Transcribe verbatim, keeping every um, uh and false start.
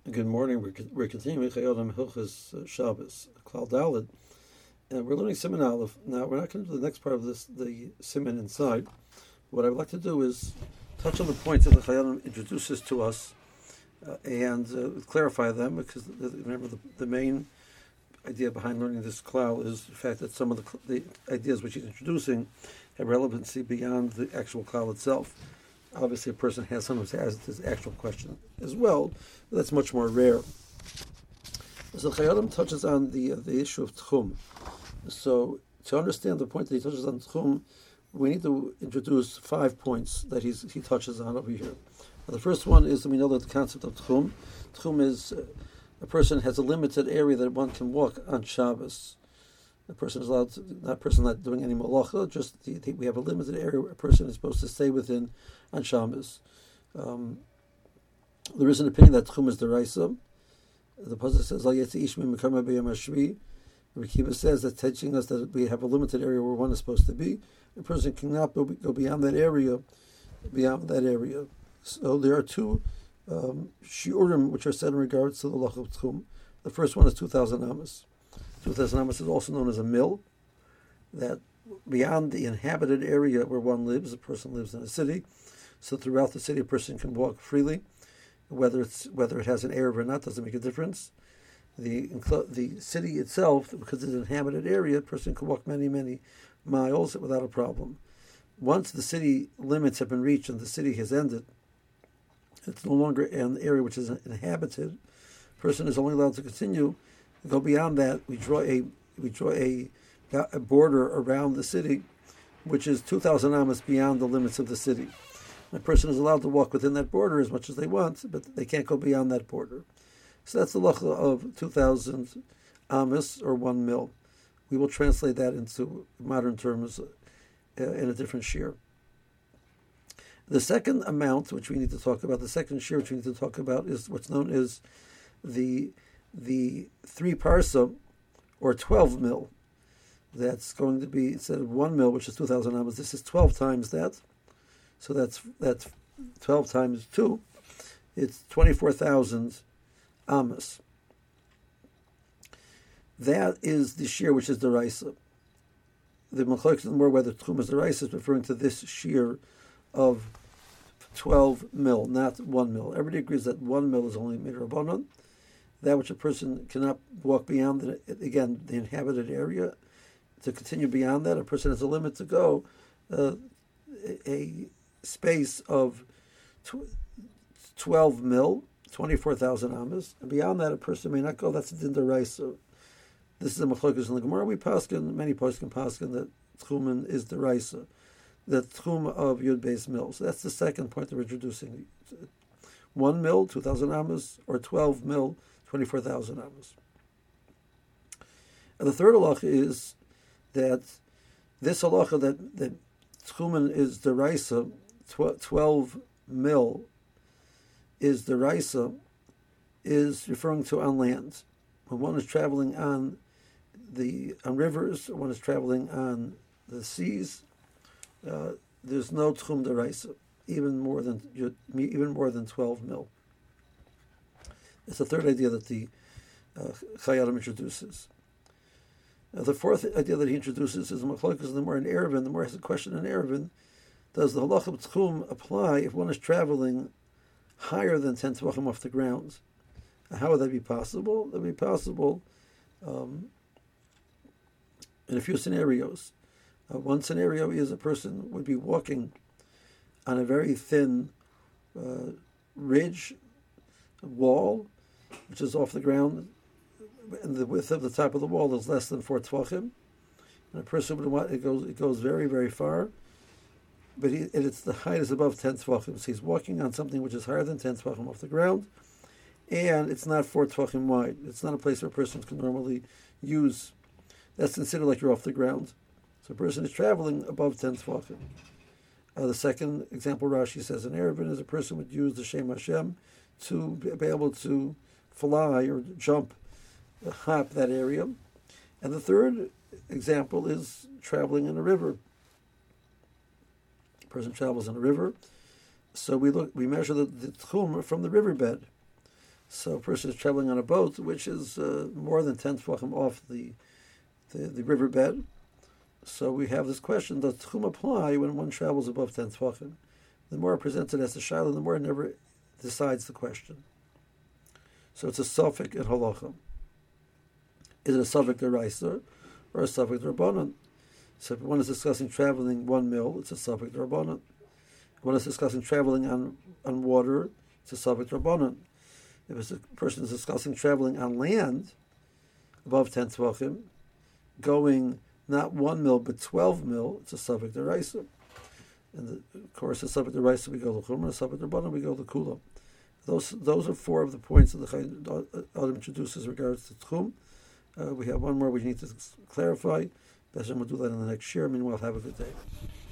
Good morning. We're, we're continuing Chayodim Hilchas Shabbos, Klal Daled, and we're learning Siman Aleph. Now, we're not going to do the next part of this, the Siman inside. What I would like to do is touch on the points that the Chayodim introduces to us uh, and uh, clarify them, because the, remember the, the main idea behind learning this Klal is the fact that some of the, the ideas which he's introducing have relevancy beyond the actual Klal itself. Obviously, a person has someone who has this actual question as well, but that's much more rare. So Chayodim touches on the uh, the issue of Tchum. So to understand the point that he touches on Tchum, we need to introduce five points that he's, he touches on over here. Now, the first one is that we know that the concept of Tchum. Tchum is uh, a person has a limited area that one can walk on Shabbos. A person is allowed to, not a person not doing any malacha, just the, the, we have a limited area where a person is supposed to stay within on Shabbos. Um, there is an opinion that Tchum is deraisa. The pasuk says, "Al yetzi ish mimekama b'yom hashvi." Rabbi Kiva says that teaching us that we have a limited area where one is supposed to be. A person cannot go, go beyond that area, beyond that area. So there are two um, shiurim which are said in regards to the lach of Tchum. The first one is two thousand amos. two thousand amos is also known as a mill, that beyond the inhabited area where one lives, a person lives in a city, so throughout the city a person can walk freely. Whether it's whether it has an area or not doesn't make a difference. The the city itself, because it's an inhabited area, a person can walk many, many miles without a problem. Once the city limits have been reached and the city has ended, it's no longer an area which is inhabited. A person is only allowed to continue. Go beyond that, we draw a we draw a, a border around the city, which is two thousand amos beyond the limits of the city. A person is allowed to walk within that border as much as they want, but they can't go beyond that border. So that's the lacha of two thousand amos, or one mil. We will translate that into modern terms uh, in a different shear. The second amount which we need to talk about, the second shear which we need to talk about, is what's known as the the three parsa, or twelve mil. That's going to be, instead of one mil, which is two thousand amos, this is twelve times that. So that's that's twelve times two. It's twenty-four thousand amos. That is the shear which is deraisa. The machlokes in the more whether Tchum is deraisa is referring to this shear of twelve mil, not one mil. Everybody agrees that one mil is only midrabanan. That which a person cannot walk beyond, the, again, the inhabited area. To continue beyond that, a person has a limit to go, uh, a space of twelve mil, twenty-four thousand amos, and beyond that a person may not go. That's a din deraisa. This is a machlokes in the Gemara. We paskin, many paskin paskin that tchumen is deraisa, the tchum of yud beis mil. So that's the second point that we're introducing. One mil, two thousand amos, or twelve mil, twenty-four thousand amos. And the third halacha is that this halacha that that tchumen is deraisa, twelve mil is deraisa, is referring to on land. When one is traveling on the on rivers, or one is traveling on the seas, uh, there's no tchum deraisa, even more than even more than twelve mil. It's the third idea that the uh, Chayadim introduces. Now, the fourth idea that he introduces is machlokes the more in Erevin. The more has a question in Erevin: does the halacha of tchum apply if one is traveling higher than ten tvachim off the ground? How would that be possible? That would be possible um, in a few scenarios. Uh, one scenario is a person would be walking on a very thin uh, ridge, wall, which is off the ground, and the width of the top of the wall is less than four tvachim. And a person would want, it goes it goes very, very far, but he, it's the height is above ten tvachim. So he's walking on something which is higher than ten tvachim off the ground, and it's not four tvachim wide. It's not a place where a person can normally use. That's considered like you're off the ground. So a person is traveling above ten tvachim. Uh, the second example Rashi says in Erevin is a person would use the Shem Hashem to be able to fly or jump, uh, hop that area. And the third example is traveling in a river. A person travels in a river, so we look, we measure the, the tchum from the riverbed. So a person is traveling on a boat which is uh, more than ten tefachim off the, the the riverbed. So we have this question: does tchum apply when one travels above ten tefachim? The more presented as a shaila, the more it never decides the question. So it's a suffix in halacha. Is it a suffix deraisa or a suffix derabbanan? So if one is discussing traveling one mil, it's a suffix derabbanan. If one is discussing traveling on, on water, it's a suffix derabbanan. If it's a person is discussing traveling on land above ten tefachim, going not one mil but twelve mil, it's a suffix deraisa. And the, of course, the suffix deraisa we go to chumrah, the suffix derabbanan we go to kula. Those those are four of the points that the Chaim Adam introduces in regards to tchum. Uh, we have one more we need to clarify. Beshem will do that in the next year. Meanwhile, have a good day.